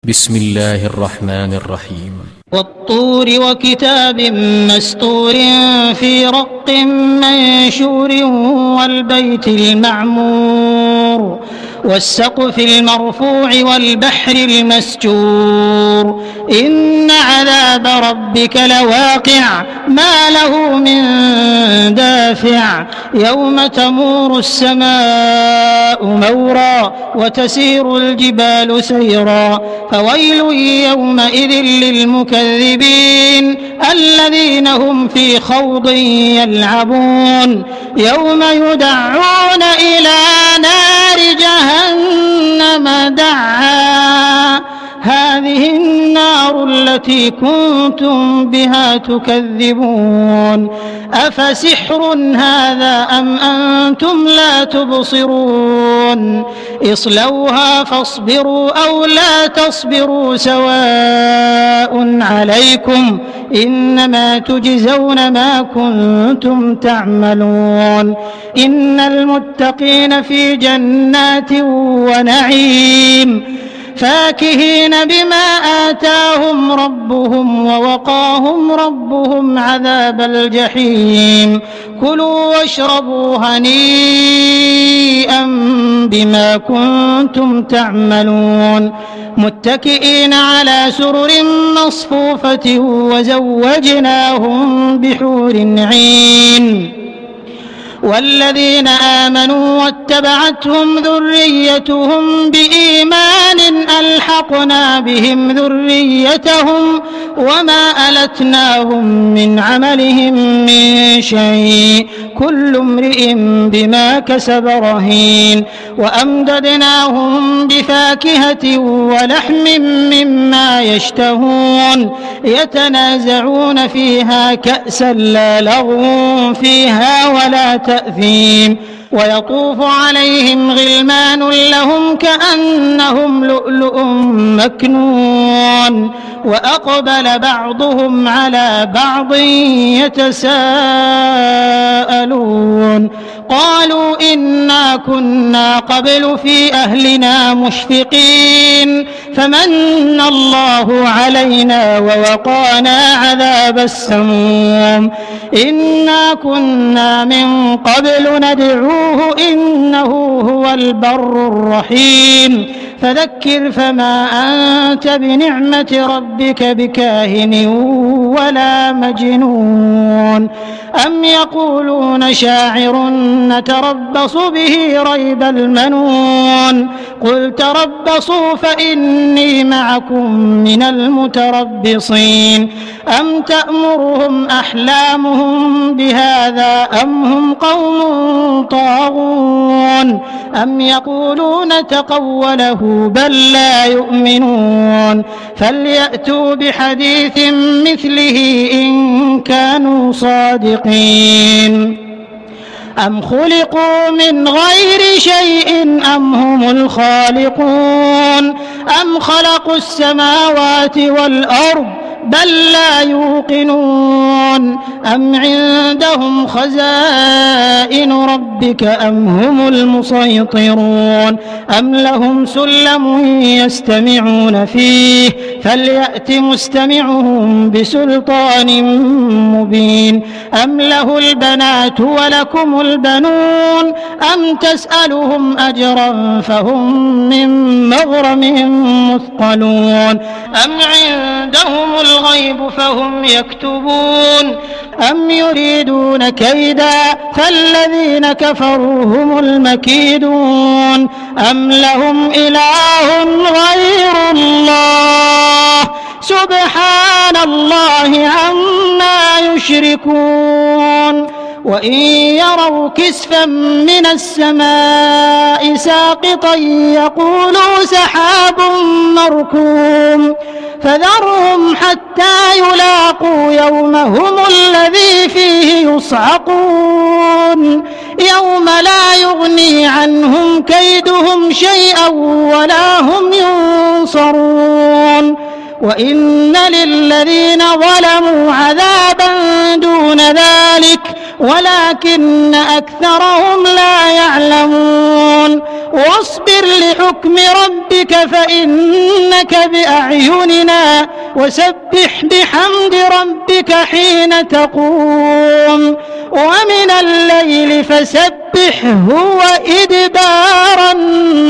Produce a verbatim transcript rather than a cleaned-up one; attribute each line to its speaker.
Speaker 1: بسم الله الرحمن الرحيم.
Speaker 2: والطور وكتاب مسطور في رق منشور والبيت المعمور والسقف المرفوع والبحر المسجور إن عذاب ربك لواقع ما له من دافع يوم تمور السماء مورا وتسير الجبال سيرا فويل يومئذ للمكذبين الذين هم في خوض يلعبون يوم يدعون إلى نار جهنم دعا هذه النار التي كنتم بها تكذبون أفسحر هذا أم أنتم لا تبصرون اصلوها فاصبروا أو لا تصبروا سواء عليكم إنما تجزون ما كنتم تعملون إن المتقين في جنات ونعيم فاكهين بما آتاهم ربهم ووقاهم ربهم عذاب الجحيم كلوا واشربوا هنيئا بما كنتم تعملون متكئين على سرر مصفوفة وزوجناهم بحور عين والذين آمنوا واتبعتهم ذريتهم بإيمان ألحقنا بهم ذريتهم وما ألتناهم من عملهم من شيء كل امرئ بما كسب رهين وأمددناهم بفاكهة ولحم مما يشتهون يتنازعون فيها كأسا لا لغو فيها ولا تأثيم ويطوف عليهم غلمان لهم كأنهم لؤلؤ مكنون وأقبل بعضهم على بعض يتساءلون قالوا إنا كنا قبل في أهلنا مشفقين فمن الله علينا ووقانا عذاب السموم إنا كنا من قبل ندعوه إنه هو البر الرحيم فذكر فما أنت بنعمة ربك بكاهن ولا مجنون أم يقولون شاعر نتربص به ريب المنون قل تربصوا فإني معكم من المتربصين أم تأمرهم أحلامهم بهذا أم هم قوم طاغون أم يقولون تقوله بل لا يؤمنون فليأتوا بحديث مثله إن كانوا صادقين أم خلقوا من غير شيء أم هم الخالقون أم خلقوا السماوات والأرض بل لا يوقنون أم عندهم خزائن ربك أم هم المسيطرون أم لهم سلم يستمعون فيه فليأت مستمعهم بسلطان مبين أم له البنات ولكم البنون أم تسألهم أجرا فهم من مغرم مثقلون أم عندهم الغيب فهم يكتبون أم يريدون كيدا فالذين كفروا هم المكيدون أم لهم إله غير الله سبحان الله عما يشركون وإن يروا كسفا من السماء ساقطا يقولوا سحاب مركوم فذرهم حتى يلاقوا يومهم الذي فيه يصعقون يوم لا يغني عنهم كيدهم شيئا ولا هم ينصرون وإن للذين ظلموا عذابا دون ذلك ولكن أكثرهم لا يعلمون واصبر لحكم ربك فإنك بأعيننا وسبح بحمد ربك حين تقوم ومن الليل فسبحه وإدبار النجوم.